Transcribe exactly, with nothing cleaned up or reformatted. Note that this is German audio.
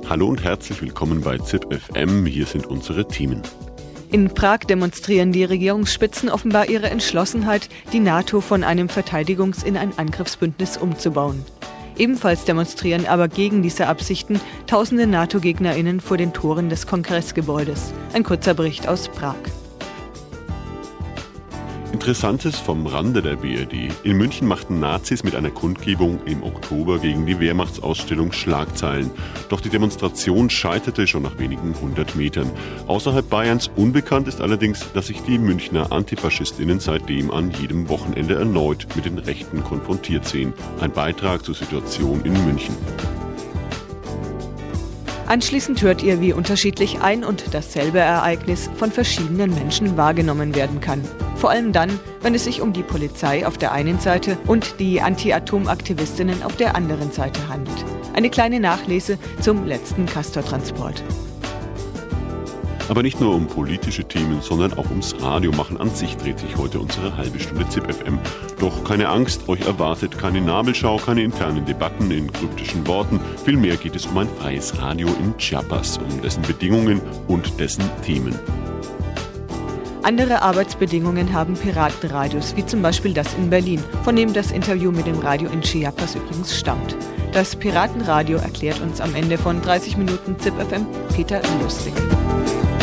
Hallo und herzlich willkommen bei ZIP F M. Hier sind unsere Themen. In Prag demonstrieren die Regierungsspitzen offenbar ihre Entschlossenheit, die NATO von einem Verteidigungs- in ein Angriffsbündnis umzubauen. Ebenfalls demonstrieren aber gegen diese Absichten tausende NATO-GegnerInnen vor den Toren des Kongressgebäudes. Ein kurzer Bericht aus Prag. Interessantes vom Rande der B R D. In München machten Nazis mit einer Kundgebung im Oktober gegen die Wehrmachtsausstellung Schlagzeilen. Doch die Demonstration scheiterte schon nach wenigen hundert Metern. Außerhalb Bayerns unbekannt ist allerdings, dass sich die Münchner AntifaschistInnen seitdem an jedem Wochenende erneut mit den Rechten konfrontiert sehen. Ein Beitrag zur Situation in München. Anschließend hört ihr, wie unterschiedlich ein und dasselbe Ereignis von verschiedenen Menschen wahrgenommen werden kann. Vor allem dann, wenn es sich um die Polizei auf der einen Seite und die Anti-Atom-Aktivistinnen auf der anderen Seite handelt. Eine kleine Nachlese zum letzten Castor-Transport. Aber nicht nur um politische Themen, sondern auch ums Radiomachen an sich dreht sich heute unsere halbe Stunde ZIP F M. Doch keine Angst, euch erwartet keine Nabelschau, keine internen Debatten in kryptischen Worten. Vielmehr geht es um ein freies Radio in Chiapas, um dessen Bedingungen und dessen Themen. Andere Arbeitsbedingungen haben Piratenradios, wie zum Beispiel das in Berlin, von dem das Interview mit dem Radio in Chiapas übrigens stammt. Das Piratenradio erklärt uns am Ende von dreißig Minuten ZIP F M Peter Lustig.